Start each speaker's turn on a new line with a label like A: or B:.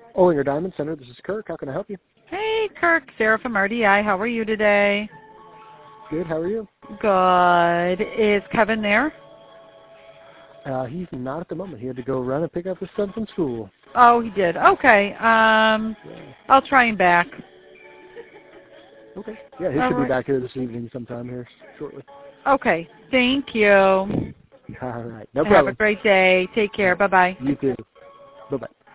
A: Olinger Diamond Center, this is Kirk. How can I help you?
B: Hey, Kirk. Sarah from RDI. How are you today?
A: Good. How are you?
B: Good. Is Kevin there?
A: He's not at the moment. He had to go run and pick up his son from school.
B: Oh, he did. Okay. I'll try him back.
A: Okay. Yeah, he should be back here this evening sometime here shortly.
B: Okay. Thank you.
A: All right. No problem.
B: Have a great day. Take care. Bye-bye.
A: You too. Bye-bye.